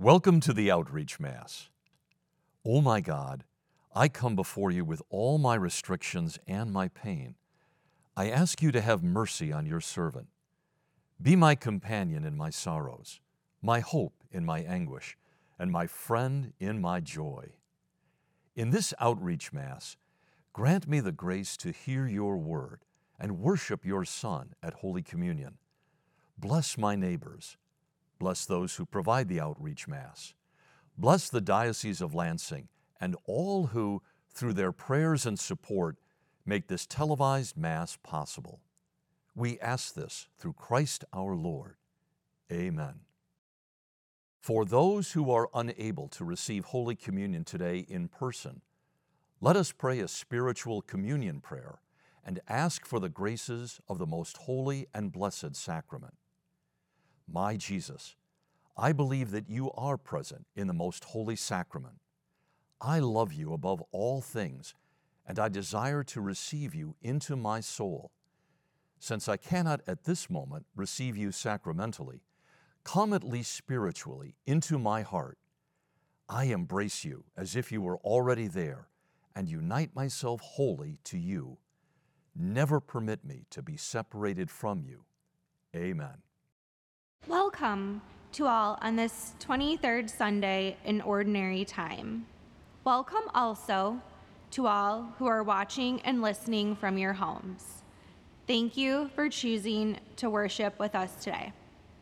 Welcome to the Outreach Mass. O my God, I come before you with all my restrictions and my pain. I ask you to have mercy on your servant. Be my companion in my sorrows, my hope in my anguish, and my friend in my joy. In this Outreach Mass, grant me the grace to hear your word and worship your Son at Holy Communion. Bless my neighbors. Bless those who provide the Outreach Mass. Bless the Diocese of Lansing and all who, through their prayers and support, make this televised Mass possible. We ask this through Christ our Lord. Amen. For those who are unable to receive Holy Communion today in person, let us pray a spiritual communion prayer and ask for the graces of the most holy and blessed sacrament. My Jesus, I believe that you are present in the most holy sacrament. I love you above all things, and I desire to receive you into my soul. Since I cannot at this moment receive you sacramentally, come at least spiritually into my heart. I embrace you as if you were already there and unite myself wholly to you. Never permit me to be separated from you. Amen. Welcome to all on this 23rd Sunday in Ordinary Time. Welcome also to all who are watching and listening from your homes. Thank you for choosing to worship with us today.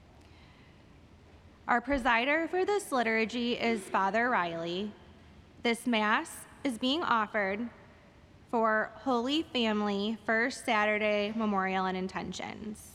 Our presider for this liturgy is Father Riley. This Mass is being offered for Holy Family First Saturday Memorial and Intentions.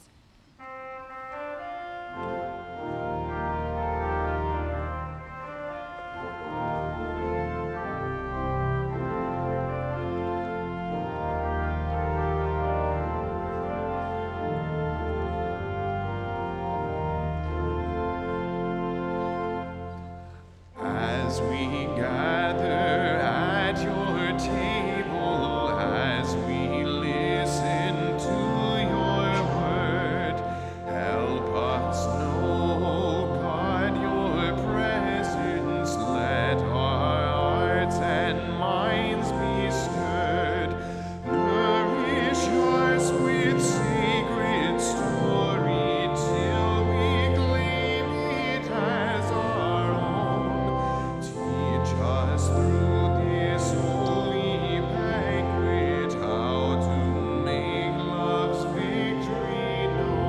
As we gather at your table, as we listen to your word, help us know, God, your presence. Let our hearts and minds be stirred. Nourish us with sacred story till we claim it as our own. Teach us through this holy banquet how to make love's victory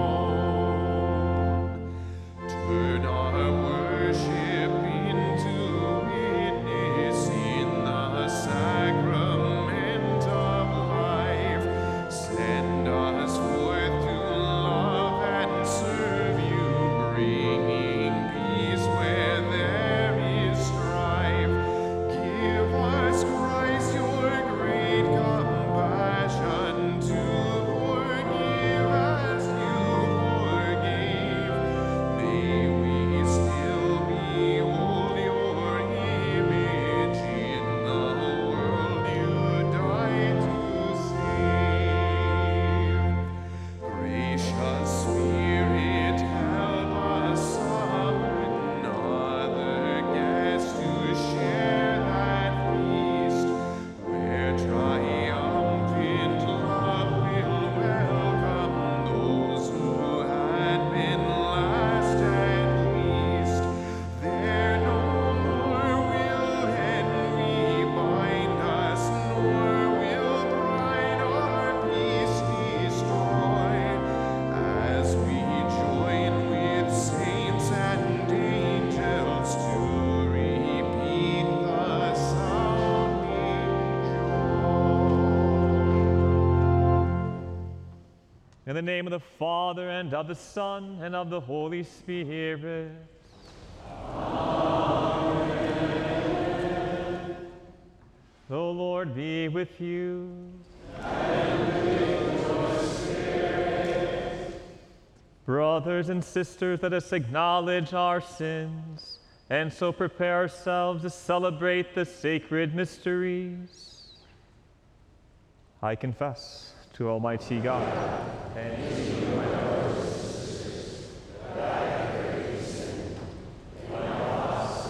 known. Turn our worship into witness in the sacrament of life. Send us forth to love and serve you, bringing peace where there is strife. Give us, Christ, your great compassion to forgive as you forgave. May we still behold your image in the world you died to save. Gracious Spirit, help us summon other guests to share that feast, where triumphant love will welcome those who had been last and least. There no more will envy bind us, nor will pride our peace destroy, as we join with saints and angels to repeat the sounding joy. In the name of the Father, and of the Son, and of the Holy Spirit. Amen. The Lord be with you. And with your spirit. Brothers and sisters, let us acknowledge our sins, and so prepare ourselves to celebrate the sacred mysteries. I confess to Almighty God and to you, my brothers and sisters, that I have greatly sinned in my thoughts,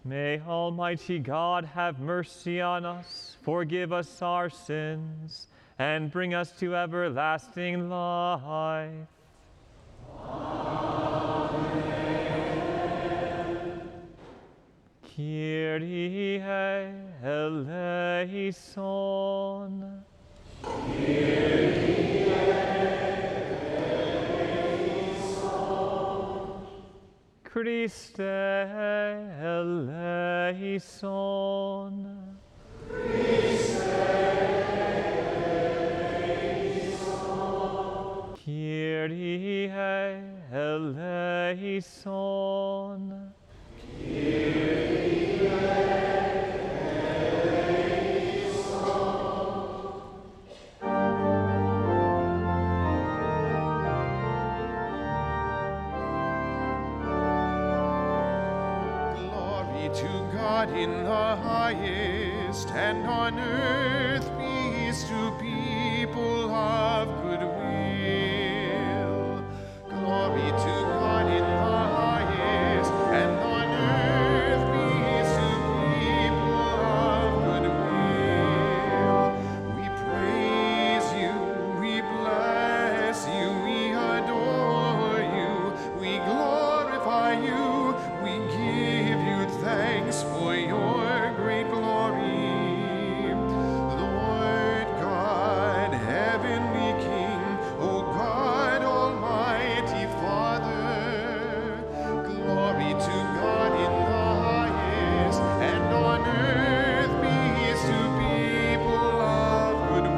May Almighty God have mercy on us, forgive us our sins, and bring us to everlasting life. Kyrie eleison. Christe eleison. Kyrie eleison. Glory to God in the highest, and on earth peace to people of good will. Glory to God in the highest, and on earth peace to people of good will. We praise you, we bless you, we adore you, we glorify you, we give you thanks for your great glory. Lord God, heavenly King, O God, almighty Father, glory to God in the highest, and on earth peace to people of good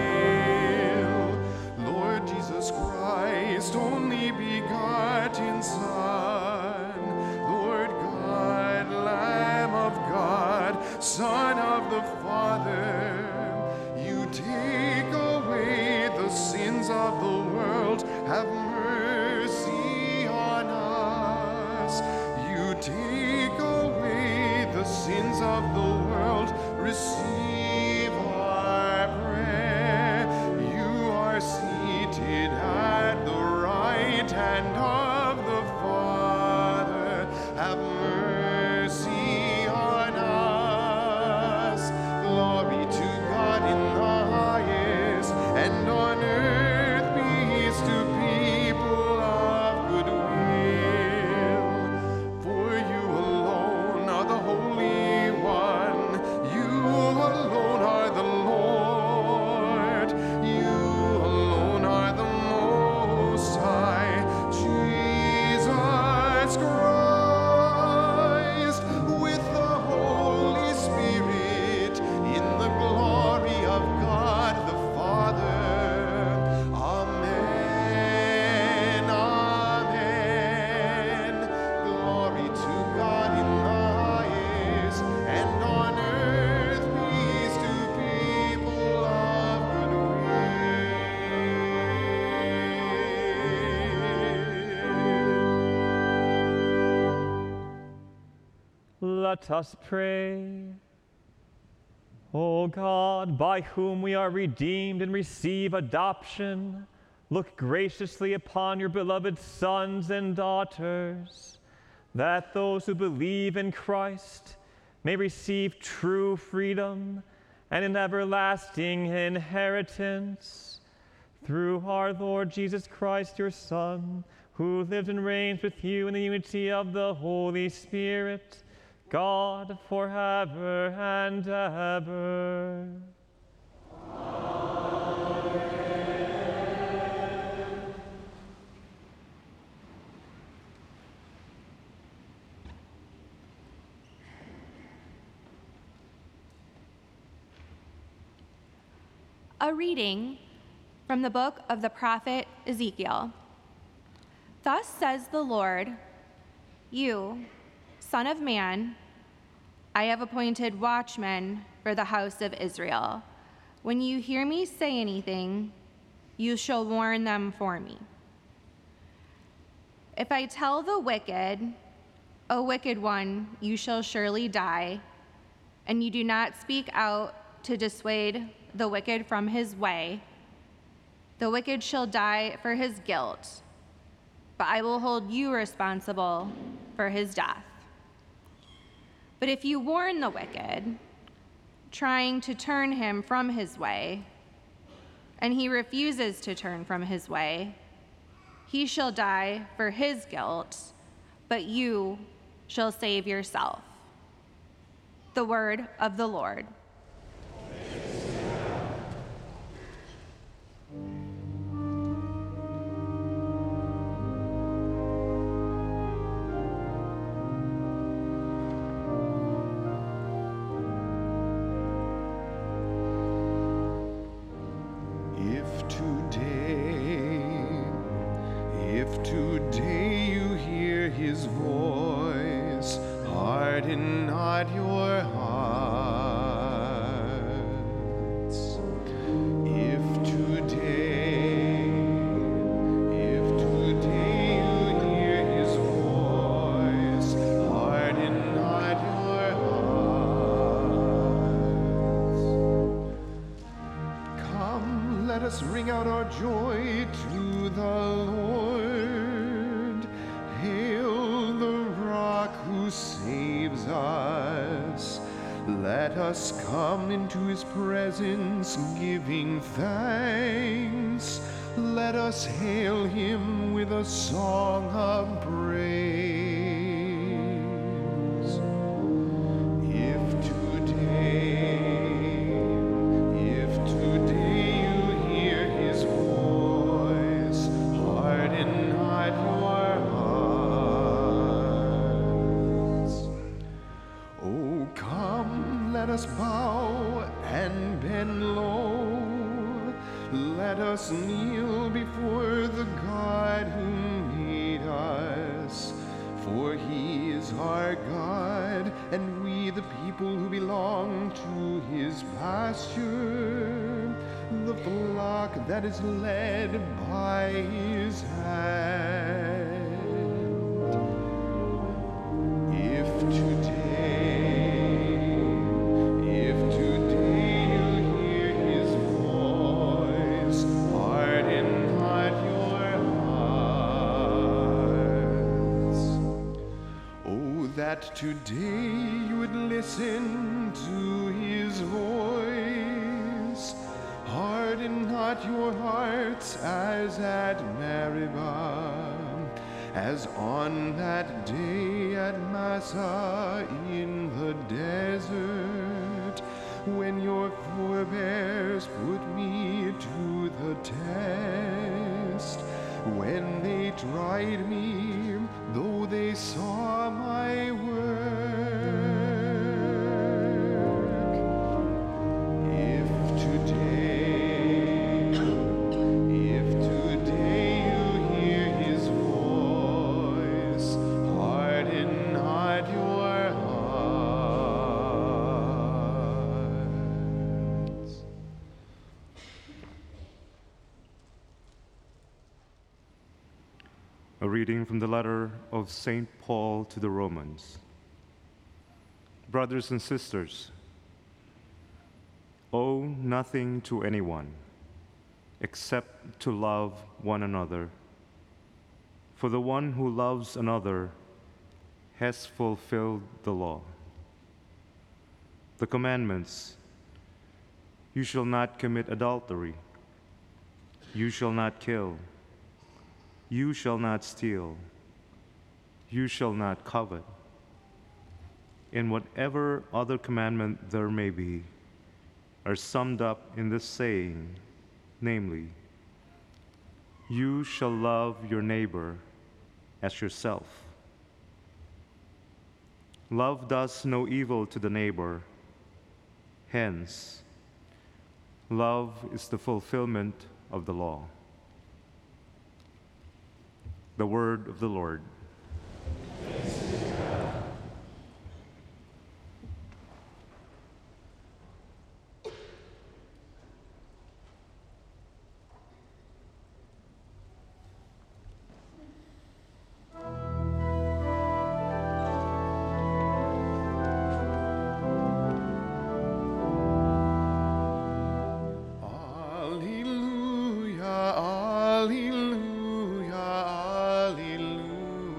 will. Lord Jesus Christ, only begotten Son, Lord God, Lamb of God, Son of the Father, you take away the sins of the world, have mercy on us. You take away the sins of the world, receive our prayer. You are seated at the right hand of the Father. Have mercy on us. Glory to God in the highest, and on earth peace to people of good will. For you alone are the Holy One. You alone are the Lord. You alone are the Most High. Jesus Christ, with the Holy Spirit, in the glory of God the Father. Amen. Amen. Glory to God in the highest, and on earth peace to people of good will. Let us pray. O God, by whom we are redeemed and receive adoption, look graciously upon your beloved sons and daughters, that those who believe in Christ may receive true freedom and an everlasting inheritance. Through our Lord Jesus Christ, your Son, who lives and reigns with you in the unity of the Holy Spirit, God forever and ever. A reading from the book of the prophet Ezekiel. Thus says the Lord, you, Son of man, I have appointed watchmen for the house of Israel. When you hear me say anything, you shall warn them for me. If I tell the wicked, O wicked one, you shall surely die, and you do not speak out to dissuade the wicked from his way, the wicked shall die for his guilt, but I will hold you responsible for his death. But if you warn the wicked, trying to turn him from his way, and he refuses to turn from his way, he shall die for his guilt, but you shall save yourself. The word of the Lord. If today you hear his voice, harden not your hearts. If today you hear his voice, harden not your hearts. Come, let us ring out our joy to the Lord. Hail the rock who saves us. Let us come into his presence, giving thanks. Let us hail him with a song of praise. If today you hear his voice, harden not your hearts. Oh, come, let us bow and bend low. Let us kneel before the God who made us. For he is our God, and we the people who belong to his pasture, the flock that is led by his hand. If today you hear his voice, harden not your hearts. Oh, that today you would listen to his voice. Harden not your hearts as at Meribah, as on that day at Massah in the desert, when your forebears put me to the test, when they tried me, though they saw my work. If today you hear his voice, harden not your hearts. A reading from the letter of St. Paul to the Romans. Brothers and sisters, owe nothing to anyone except to love one another. For the one who loves another has fulfilled the law. The commandments: you shall not commit adultery, you shall not kill, you shall not steal, you shall not covet, and whatever other commandment there may be, are summed up in this saying, namely, you shall love your neighbor as yourself. Love does no evil to the neighbor. Hence, love is the fulfillment of the law. The word of the Lord. Alleluia, alleluia, alleluia.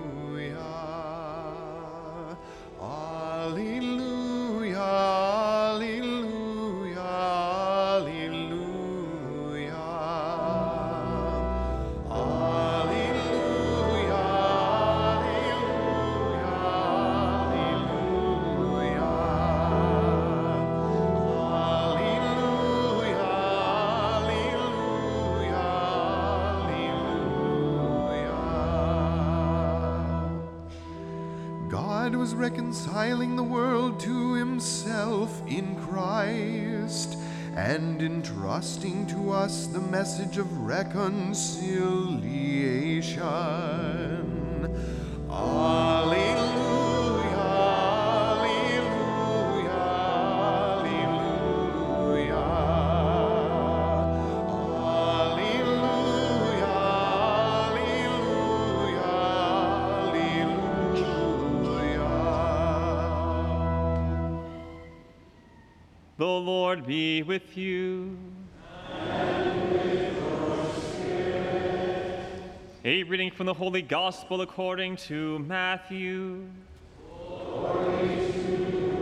God was reconciling the world to himself in Christ, and entrusting to us the message of reconciliation. Alleluia, alleluia, alleluia. Alleluia, alleluia, alleluia. The Lord be with you. And with your spirit. A reading from the Holy Gospel according to Matthew. Glory to you,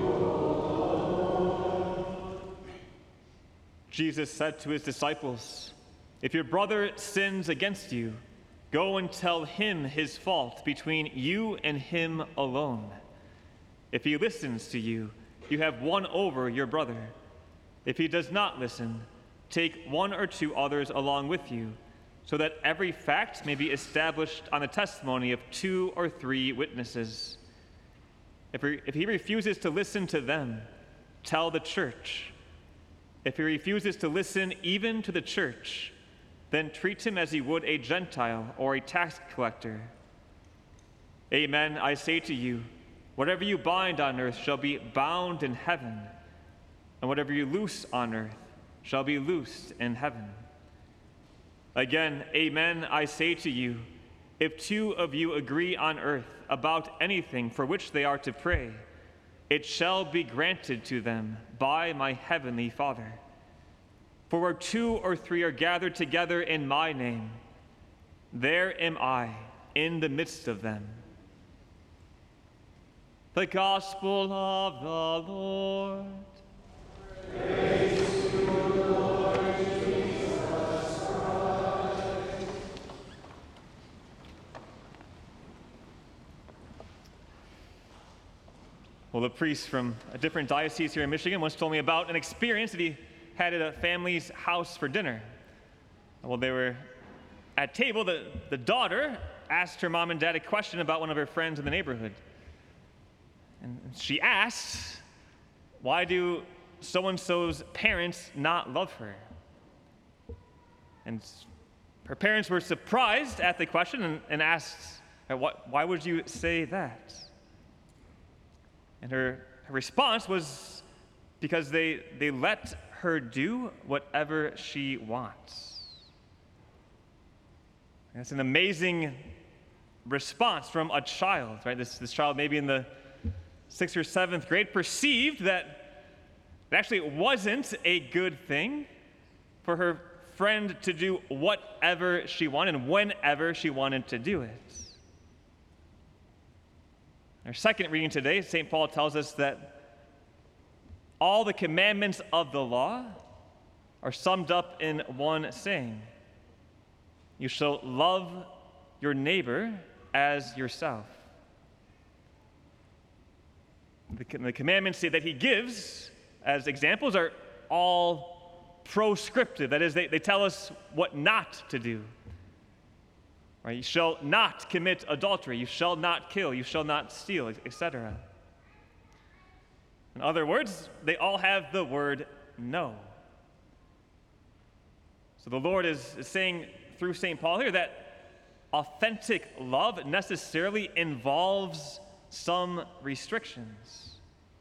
O Lord. Jesus said to his disciples, "If your brother sins against you, go and tell him his fault between you and him alone. If he listens to you, you have won over your brother. If he does not listen, take one or two others along with you, so that every fact may be established on the testimony of 2 or 3 witnesses. If he refuses to listen to them, tell the church. If he refuses to listen even to the church, then treat him as he would a Gentile or a tax collector. Amen, I say to you, whatever you bind on earth shall be bound in heaven, and whatever you loose on earth shall be loosed in heaven. Again, amen, I say to you, if 2 of you agree on earth about anything for which they are to pray, it shall be granted to them by my heavenly Father. For where 2 or 3 are gathered together in my name, there am I in the midst of them." The Gospel of the Lord. Praise to you, Lord Jesus Christ. Well, the priest from a different diocese here in Michigan once told me about an experience that he had at a family's house for dinner. While they were at table, the daughter asked her mom and dad a question about one of her friends in the neighborhood. And she asked, "Why do so-and-so's parents not love her?" And her parents were surprised at the question and asked, "Why would you say that?" And her response was, "Because they let her do whatever she wants." That's an amazing response from a child, right? This child, maybe in the 6th or 7th grade, perceived that it actually wasn't a good thing for her friend to do whatever she wanted and whenever she wanted to do it. Our second reading today, St. Paul tells us that all the commandments of the law are summed up in one saying: you shall love your neighbor as yourself. The commandments that he gives as examples are all proscriptive. That is, they tell us what not to do. Right? You shall not commit adultery. You shall not kill. You shall not steal, etc. In other words, they all have the word no. So the Lord is saying through St. Paul here that authentic love necessarily involves some restrictions.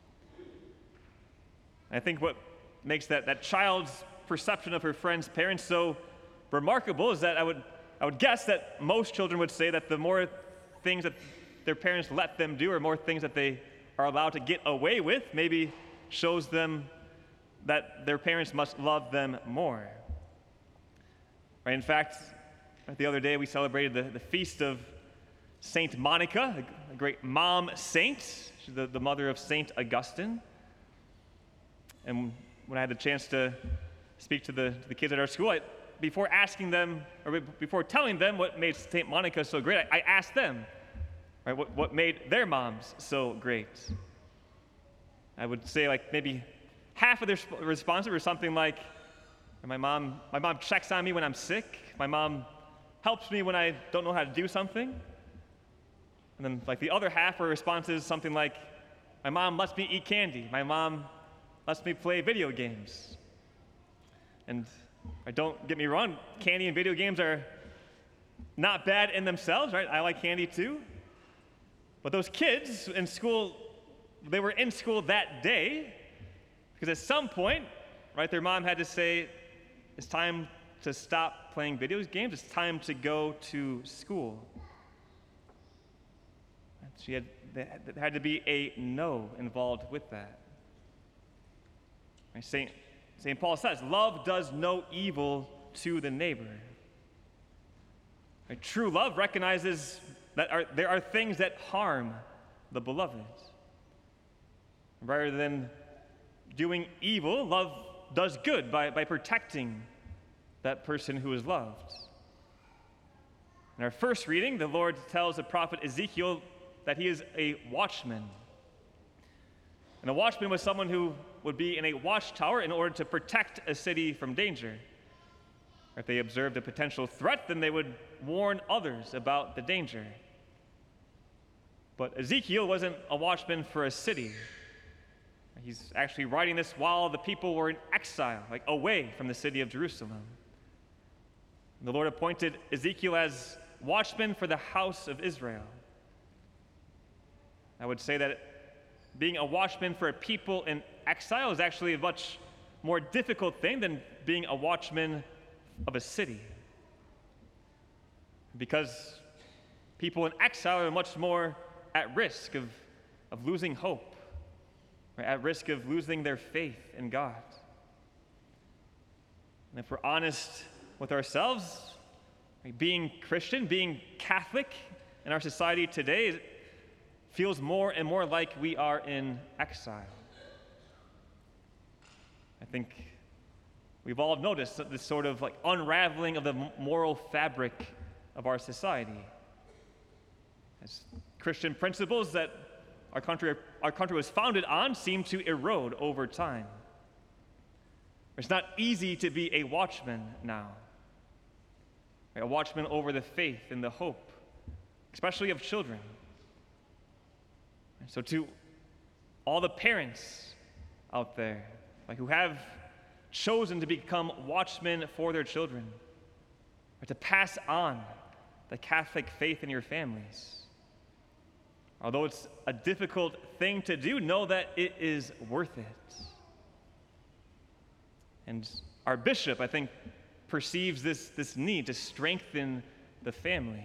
I think what makes that child's perception of her friend's parents so remarkable is that I would guess that most children would say that the more things that their parents let them do, or more things that they are allowed to get away with, maybe shows them that their parents must love them more. Right? In fact, the other day we celebrated the feast of Saint Monica, a great mom saint. She's the mother of Saint Augustine. And when I had the chance to speak to the kids at our school, before asking them, or before telling them what made Saint Monica so great, I asked them, right, what made their moms so great. I would say maybe half of their responses were something like, my mom checks on me when I'm sick. My mom helps me when I don't know how to do something. And then like the other half were responses something like, my mom lets me eat candy. My mom lets me play video games. And don't get me wrong, candy and video games are not bad in themselves, right? I like candy too. But those kids in school, they were in school that day because at some point, right, their mom had to say, it's time to stop playing video games. It's time to go to school. There had to be a no involved with that. Right? St. Paul says, love does no evil to the neighbor. Right? True love recognizes that there are things that harm the beloved. Rather than doing evil, love does good by protecting that person who is loved. In our first reading, the Lord tells the prophet Ezekiel that he is a watchman. And a watchman was someone who would be in a watchtower in order to protect a city from danger. If they observed a potential threat, then they would warn others about the danger. But Ezekiel wasn't a watchman for a city. He's actually writing this while the people were in exile, like away from the city of Jerusalem. And the Lord appointed Ezekiel as watchman for the house of Israel. I would say that being a watchman for a people in exile is actually a much more difficult thing than being a watchman of a city. Because people in exile are much more at risk of losing hope, right? At risk of losing their faith in God. And if we're honest with ourselves, right, being Christian, being Catholic in our society today feels more and more like we are in exile. I think we've all noticed this sort of like unraveling of the moral fabric of our society. As Christian principles that our country was founded on seem to erode over time. It's not easy to be a watchman now. A watchman over the faith and the hope, especially of children. So to all the parents out there, like who have chosen to become watchmen for their children, or to pass on the Catholic faith in your families, although it's a difficult thing to do, know that it is worth it. And our bishop, I think, perceives this need to strengthen the family.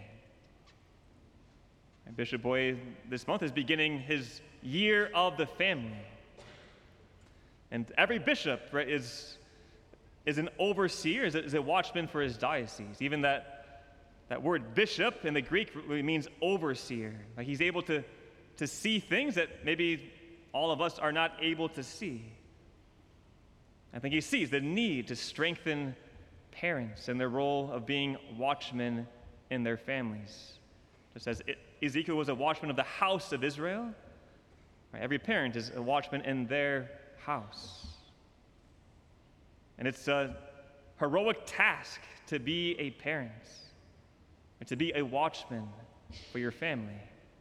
And Bishop Boy this month is beginning his year of the family. And every bishop, right, is an overseer, is a watchman for his diocese. Even that word bishop in the Greek really means overseer. Like he's able to see things that maybe all of us are not able to see. I think he sees the need to strengthen parents in their role of being watchmen in their families. Just as Ezekiel was a watchman of the house of Israel, right, every parent is a watchman in their house. And it's a heroic task to be a parent, or to be a watchman for your family.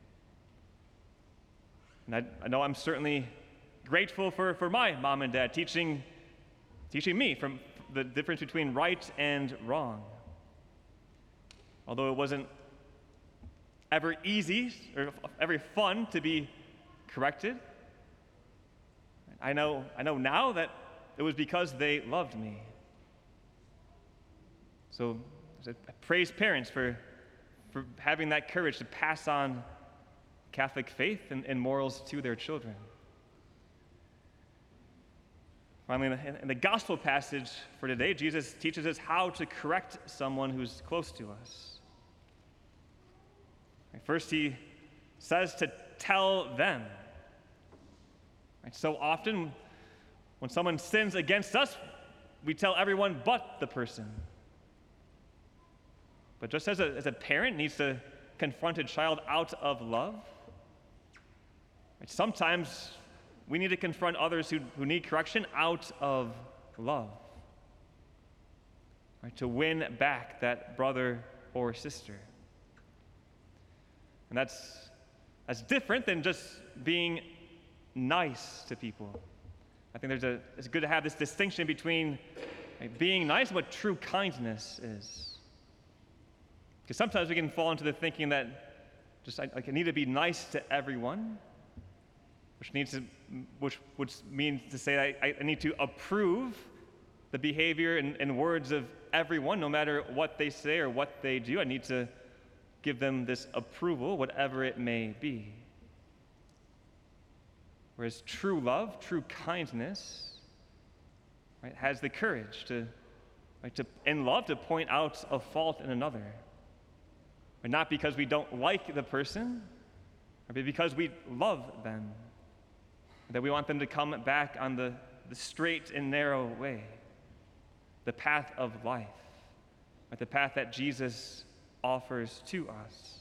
And I know I'm certainly grateful for my mom and dad teaching me from the difference between right and wrong. Although it wasn't ever easy or ever fun to be corrected, I know now that it was because they loved me. So I praise parents for having that courage to pass on Catholic faith and morals to their children. Finally, in the gospel passage for today, Jesus teaches us how to correct someone who's close to us. First, he says to tell them. So often, when someone sins against us, we tell everyone but the person. But just as a parent needs to confront a child out of love, sometimes we need to confront others who need correction out of love, right, to win back that brother or sister. And that's as different than just being nice to people. I think it's good to have this distinction between being nice and what true kindness is. Because sometimes we can fall into the thinking that just I need to be nice to everyone, which means to say I need to approve the behavior and words of everyone, no matter what they say or what they do. I need to give them this approval, whatever it may be. Whereas true love, true kindness, right, has the courage in love to point out a fault in another. But not because we don't like the person, but because we love them. That we want them to come back on the straight and narrow way, the path of life, right, the path that Jesus offers to us.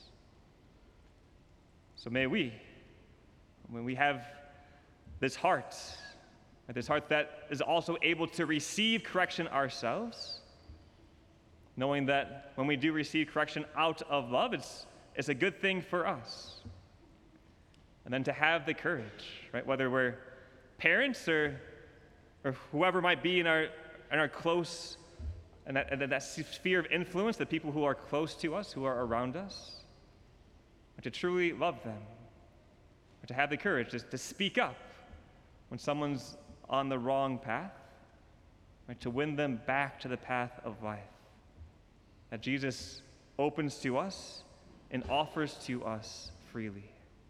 So may we, when we have this heart that is also able to receive correction ourselves, knowing that when we do receive correction out of love, it's a good thing for us. And then to have the courage, right, whether we're parents or whoever might be in our close, and that sphere of influence, the people who are close to us, who are around us, to truly love them, or to have the courage to speak up when someone's on the wrong path, right, to win them back to the path of life that Jesus opens to us and offers to us freely.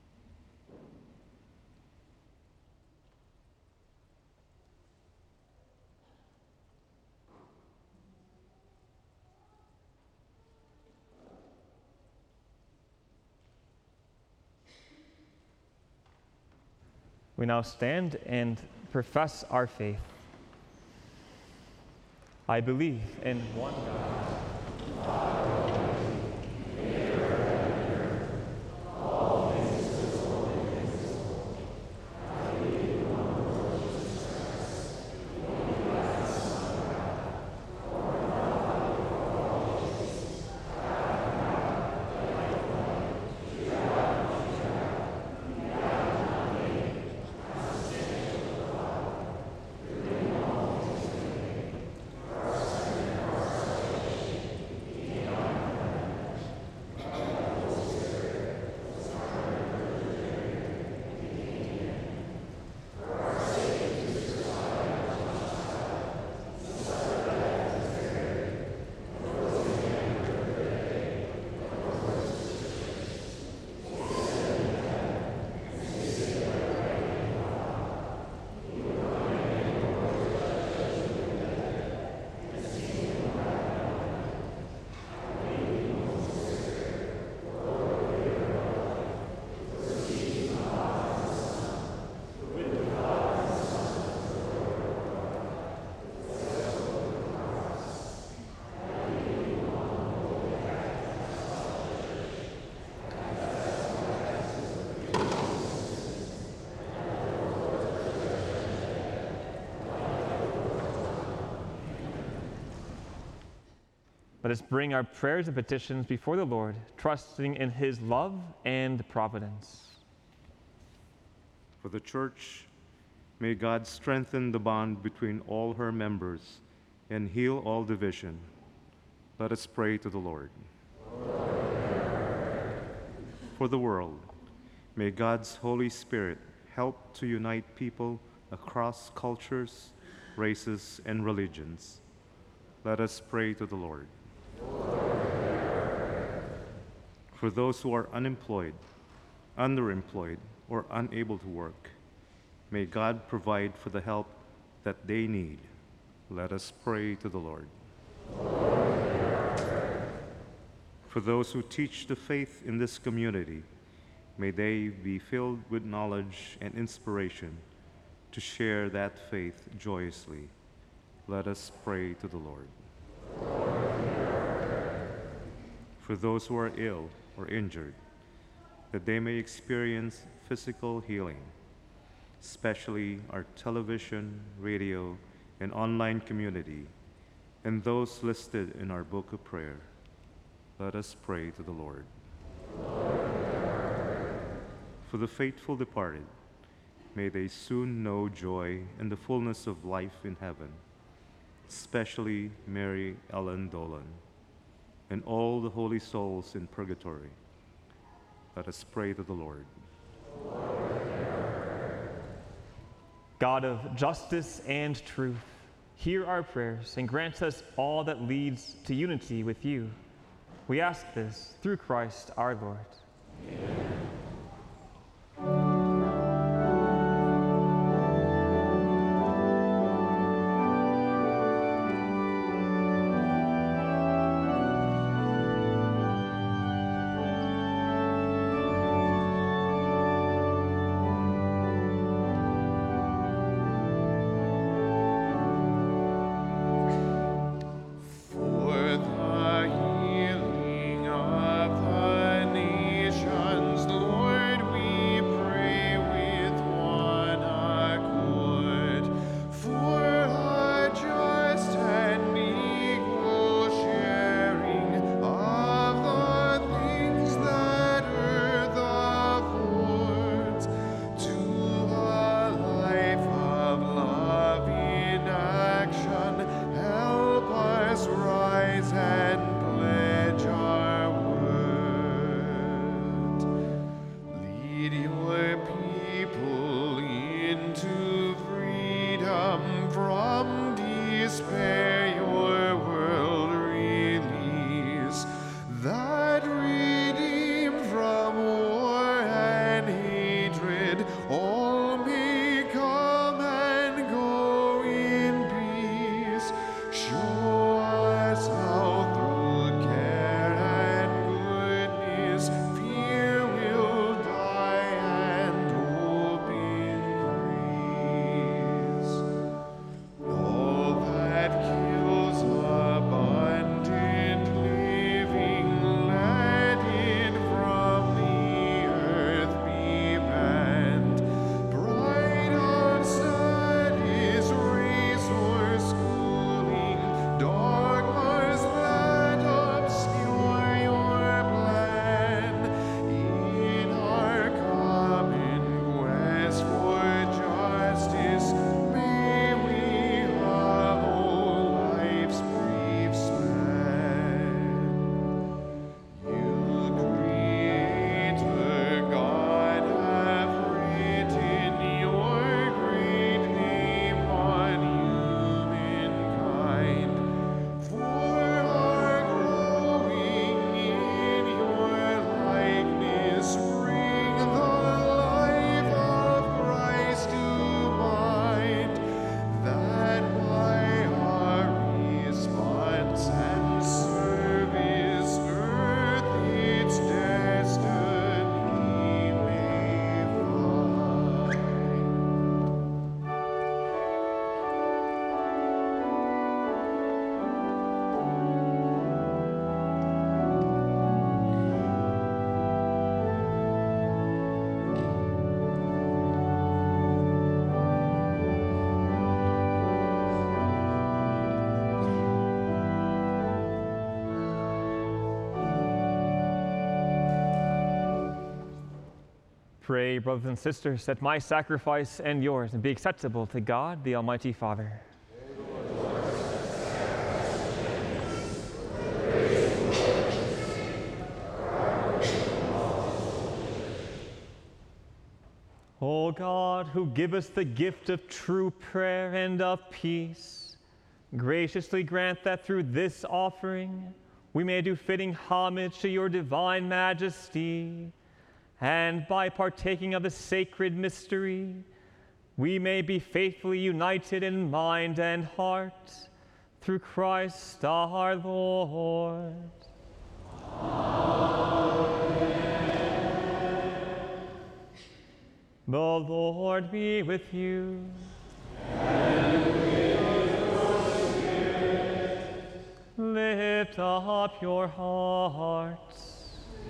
We now stand and profess our faith. I believe in one God. Let us bring our prayers and petitions before the Lord, trusting in His love and providence. For the Church, may God strengthen the bond between all her members and heal all division. Let us pray to the Lord. For the world, may God's Holy Spirit help to unite people across cultures, races, and religions. Let us pray to the Lord. For those who are unemployed, underemployed, or unable to work, may God provide for the help that they need. Let us pray to the Lord. For those who teach the faith in this community, may they be filled with knowledge and inspiration to share that faith joyously. Let us pray to the Lord. For those who are ill or injured, that they may experience physical healing, especially our television, radio, and online community, and those listed in our book of prayer. Let us pray to the Lord. for the faithful departed, may they soon know joy and the fullness of life in heaven, especially Mary Ellen Dolan, and all the holy souls in purgatory. Let us pray to the Lord. God of justice and truth, hear our prayers and grant us all that leads to unity with you. We ask this through Christ our Lord. Amen. Pray, brothers and sisters, that my sacrifice and yours may be acceptable to God, the Almighty Father. O God, who givest the gift of true prayer and of peace, graciously grant that through this offering we may do fitting homage to your divine majesty, and by partaking of the sacred mystery, we may be faithfully united in mind and heart, through Christ our Lord. Amen. The Lord be with you. And with your spirit. Lift up your hearts.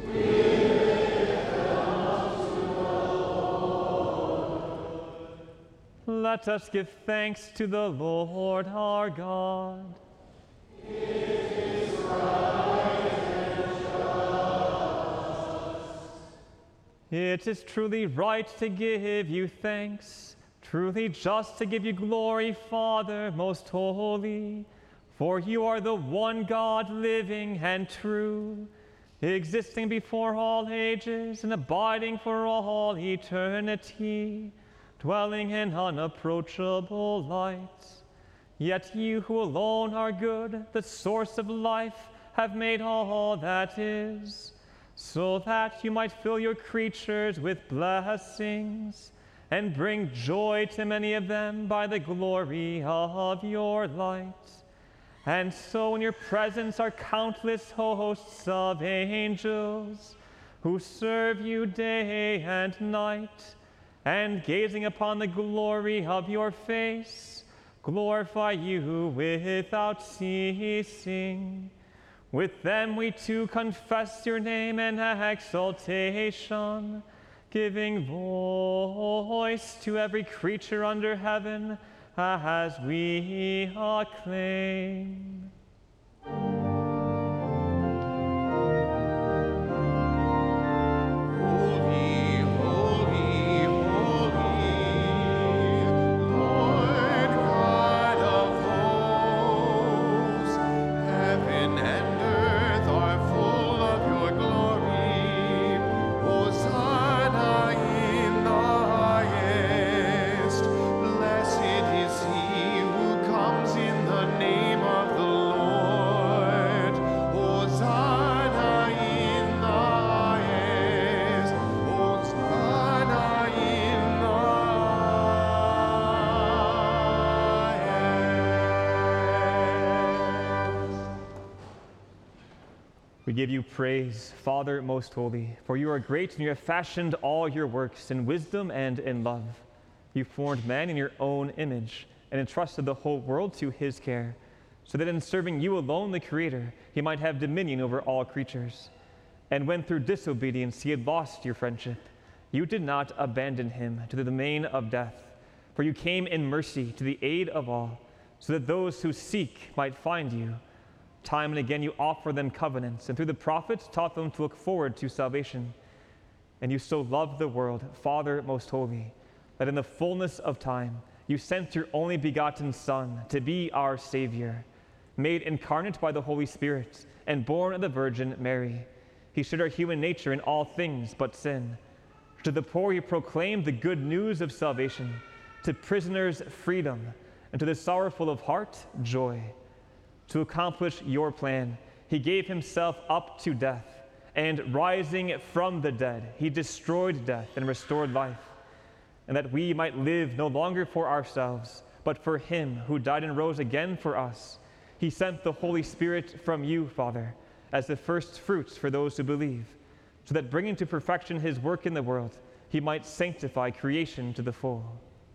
Let us give thanks to the Lord our God. It is right and just. It is truly right to give you thanks, truly just to give you glory, Father most holy. For you are the one God, living and true, existing before all ages and abiding for all eternity, dwelling in unapproachable light. Yet you who alone are good, the source of life, have made all that is, so that you might fill your creatures with blessings and bring joy to many of them by the glory of your light. And so in your presence are countless hosts of angels who serve you day and night, and gazing upon the glory of your face, glorify you without ceasing. With them we too confess your name and exaltation, giving voice to every creature under heaven as we acclaim. Holy, holy, holy, Lord God of hosts, heaven and earth are full of your glory. Hosanna in the highest. Blessed is he who comes in the name of the Lord. Hosanna in the highest. Hosanna in the highest. We give you praise, Father most holy, for you are great and you have fashioned all your works in wisdom and in love. You formed man in your own image and entrusted the whole world to his care, so that in serving you alone, the Creator, he might have dominion over all creatures. And when through disobedience he had lost your friendship, you did not abandon him to the domain of death, for you came in mercy to the aid of all, so that those who seek might find you. Time and again you offer them covenants, and through the prophets taught them to look forward to salvation. And you so loved the world, Father most holy, that in the fullness of time you sent your only begotten Son to be our Savior, made incarnate by the Holy Spirit and born of the Virgin Mary. He shared our human nature in all things but sin. To the poor he proclaimed the good news of salvation, to prisoners freedom, and to the sorrowful of heart joy. To accomplish your plan, he gave himself up to death, and rising from the dead, he destroyed death and restored life, and that we might live no longer for ourselves, but for him who died and rose again for us. He sent the Holy Spirit from you, Father, as the first fruits for those who believe, so that bringing to perfection his work in the world, he might sanctify creation to the full.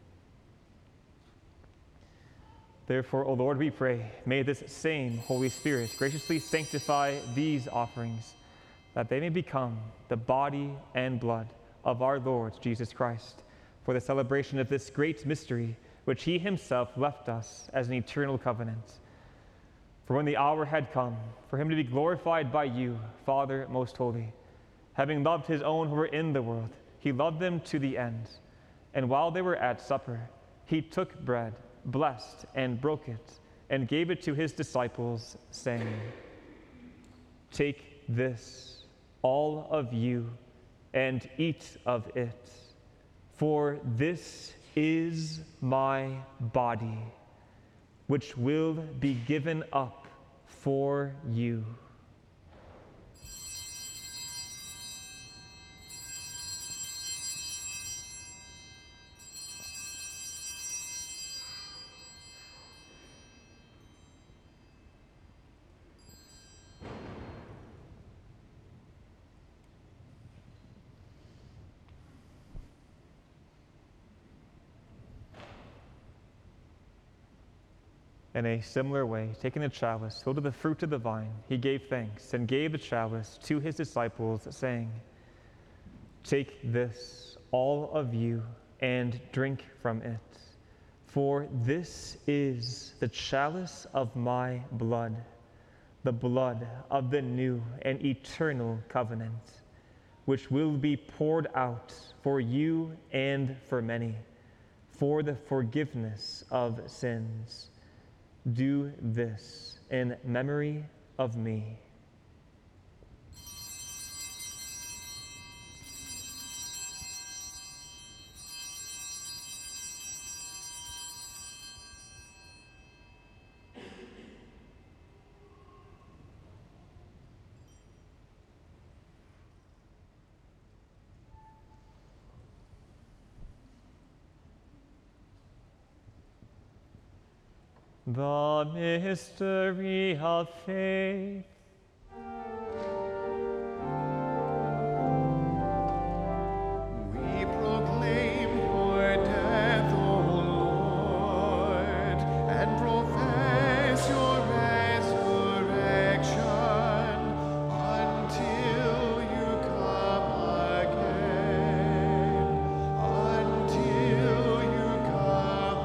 Therefore, O Lord, we pray, may this same Holy Spirit graciously sanctify these offerings, that they may become the body and blood of our Lord Jesus Christ, for the celebration of this great mystery, which he himself left us as an eternal covenant. For when the hour had come for him to be glorified by you, Father most holy, having loved his own who were in the world, he loved them to the end. And while they were at supper, he took bread, blessed and broke it, and gave it to his disciples, saying, "Take this, all of you, and eat of it, for this is my body, which will be given up for you." In a similar way, taking the chalice filled with the fruit of the vine, he gave thanks and gave the chalice to his disciples, saying, "Take this, all of you, and drink from it, for this is the chalice of my blood, the blood of the new and eternal covenant, which will be poured out for you and for many, for the forgiveness of sins. Do this in memory of me. The mystery of faith. We proclaim your death, O Lord, and profess your resurrection until you come again. Until you come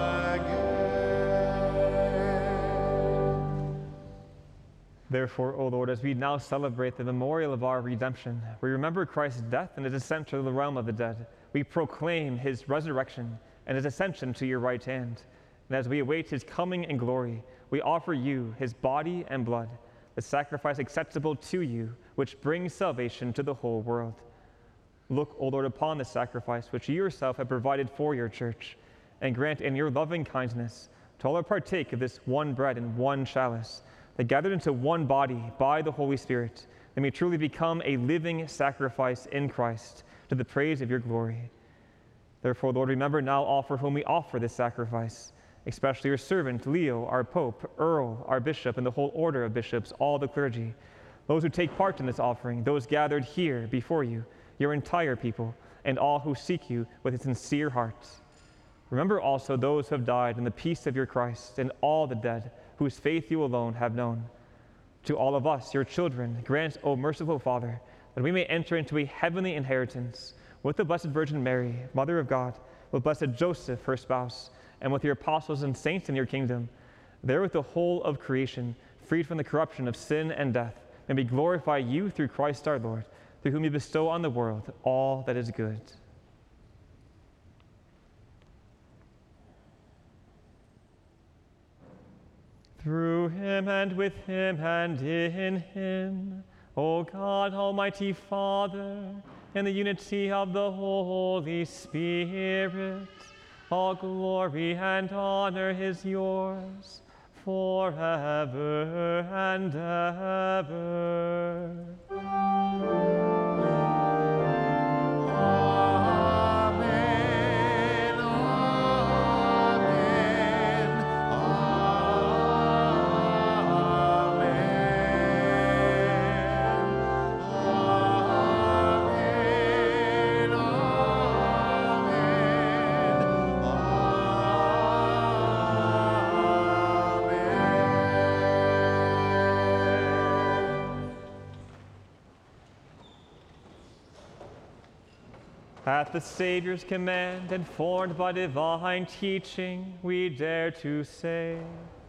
again. Therefore, O Lord, as we now celebrate the memorial of our redemption, we remember Christ's death and his descent to the realm of the dead. We proclaim his resurrection and his ascension to your right hand. And as we await his coming in glory, we offer you his body and blood, the sacrifice acceptable to you, which brings salvation to the whole world. Look, O Lord, upon the sacrifice which you yourself have provided for your church, and grant in your loving kindness to all who partake of this one bread and one chalice, that gathered into one body by the Holy Spirit, they may truly become a living sacrifice in Christ to the praise of your glory. Therefore, Lord, remember now all for whom we offer this sacrifice, especially your servant Leo, our Pope, Earl, our Bishop, and the whole order of bishops, all the clergy, those who take part in this offering, those gathered here before you, your entire people, and all who seek you with a sincere heart. Remember also those who have died in the peace of your Christ, and all the dead, whose faith you alone have known. To all of us, your children, grant, O merciful Father, that we may enter into a heavenly inheritance with the Blessed Virgin Mary, Mother of God, with blessed Joseph, her spouse, and with your apostles and saints in your kingdom. There with the whole of creation, freed from the corruption of sin and death, may we glorify you through Christ our Lord, through whom you bestow on the world all that is good. Through him and with him and in him, O God, Almighty Father, in the unity of the Holy Spirit, all glory and honor is yours forever and ever. At the Savior's command, informed by divine teaching, we dare to say,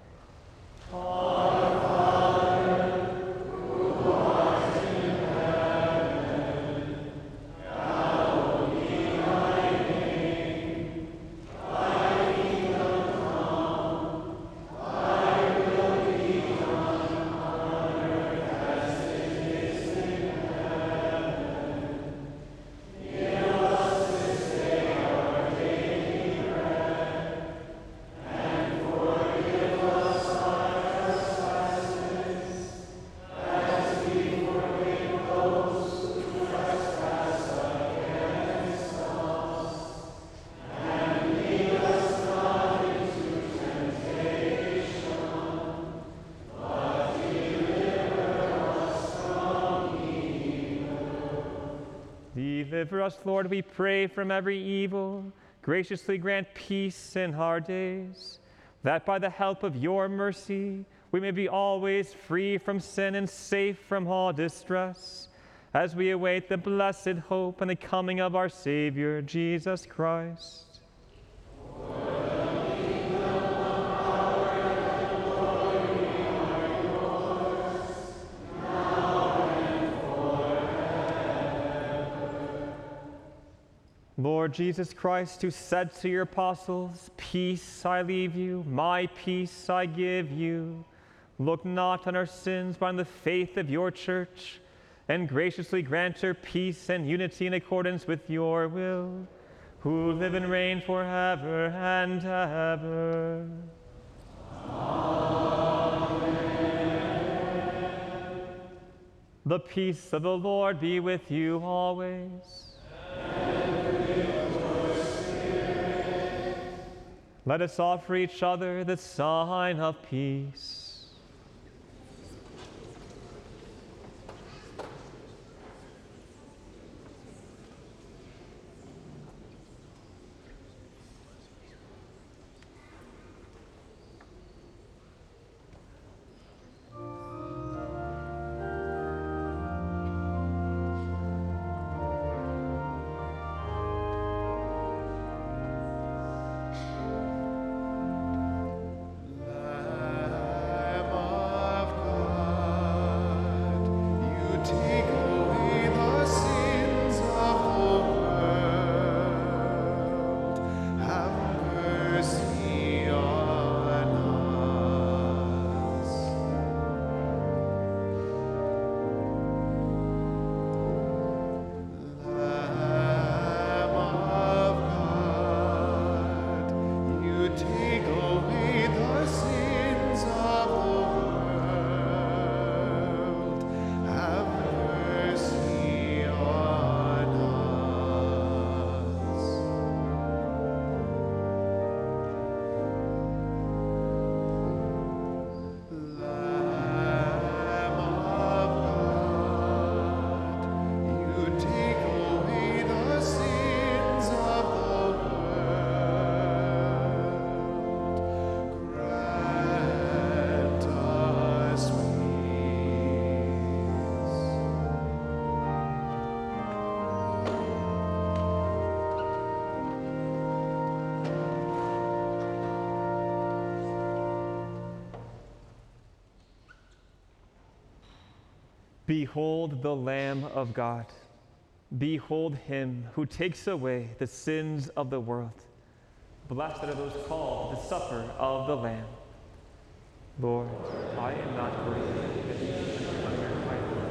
Our Father, who art in heaven, hallowed be thy name. Thy kingdom come, thy will be done on earth as it is in heaven. Give us this day our daily bread, and forgive us our trespasses, as we forgive those who trespass against us. And lead us not into temptation, but deliver us from evil. Deliver us, Lord, we pray, from every evil. Graciously grant peace in our days, that by the help of your mercy we may be always free from sin and safe from all distress, as we await the blessed hope and the coming of our Savior, Jesus Christ. Lord Jesus Christ, who said to your apostles, "Peace I leave you, my peace I give you," look not on our sins, but on the faith of your church, and graciously grant her peace and unity in accordance with your will, who live and reign forever and ever. Amen. The peace of the Lord be with you always. Let us offer each other the sign of peace. Behold the Lamb of God. Behold him who takes away the sins of the world. Blessed are those called to the supper of the Lamb. Lord, I am not worthy that you should enter under my roof.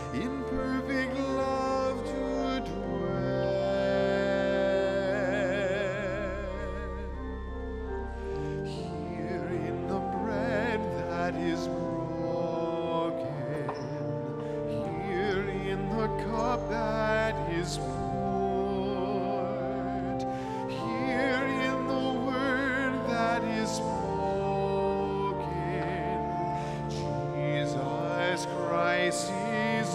in perfect love to dwell. Here in the bread that is broken, here in the cup that is poured, here in the word that is spoken, Jesus Christ is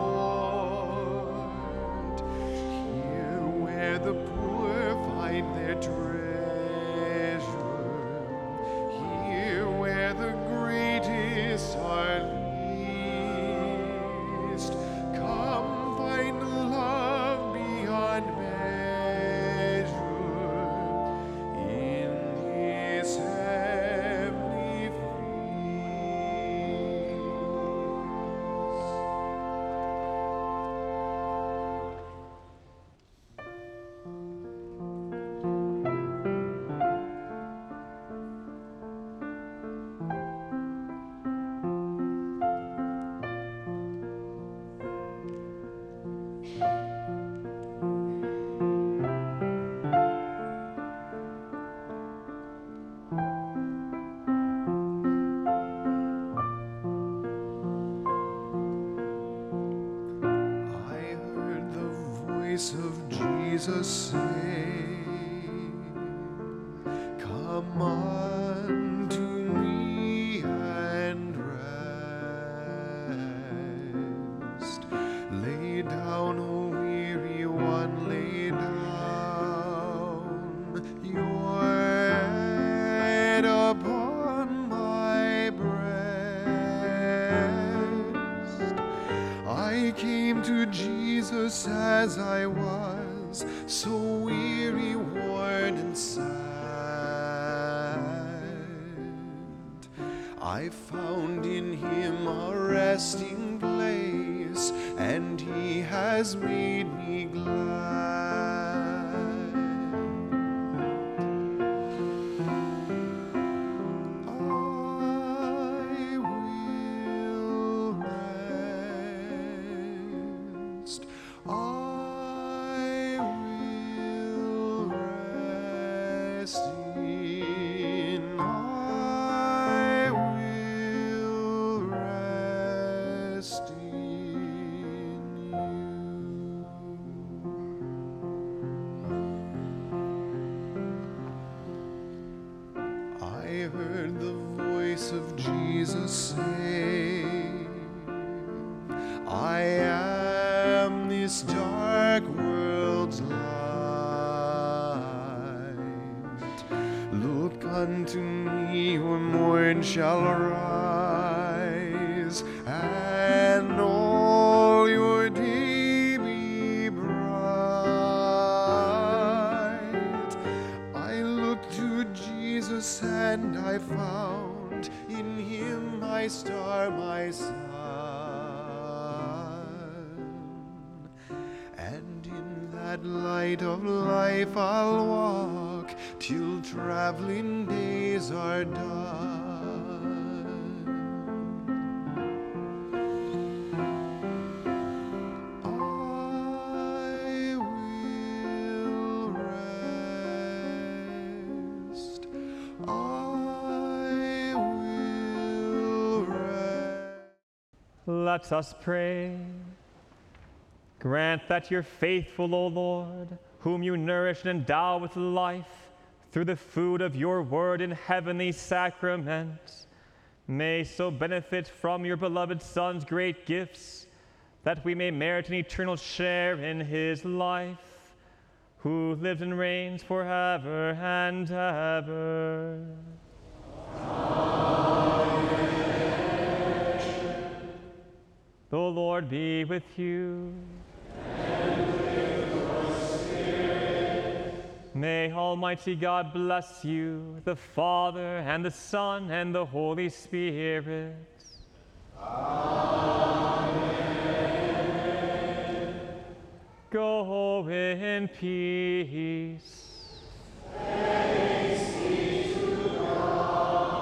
Lord. Here where the poor find their treasure, here where the greatest are least, come find love beyond measure in this heavenly feast. I heard the voice of Jesus say, "Come unto me and rest. Lay down, O weary one, lay down your head upon my breast." I came to Jesus as I was, so weary, worn, and sad. I found in him a resting place, and he has made me glad. I will rest. I will rest in. I will rest in you. I heard the voice of Jesus say, "I am this dark world's light. Look unto me, who morn shall rise, and all your day be bright." I looked to Jesus and I found in him my star, my sun. And in that light of life I'll walk till traveling days are done. I will rest. I will rest. Let us pray. Grant that your faithful, O Lord, whom you nourish and endow with life through the food of your word and heavenly sacrament, may so benefit from your beloved Son's great gifts, that we may merit an eternal share in his life, who lives and reigns forever and ever. Amen. The Lord be with you. May Almighty God bless you, the Father, and the Son, and the Holy Spirit. Amen. Go in peace. Thanks be to God.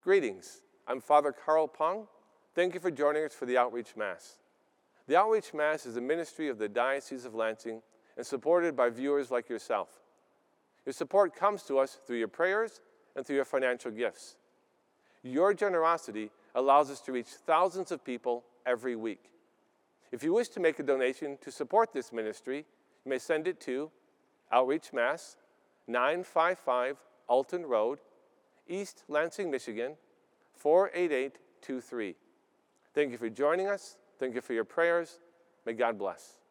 Greetings, I'm Father Carl Pong. Thank you for joining us for the Outreach Mass. The Outreach Mass is a ministry of the Diocese of Lansing and supported by viewers like yourself. Your support comes to us through your prayers and through your financial gifts. Your generosity allows us to reach thousands of people every week. If you wish to make a donation to support this ministry, you may send it to Outreach Mass, 955 Alton Road, East Lansing, Michigan, 48823. Thank you for joining us. Thank you for your prayers. May God bless.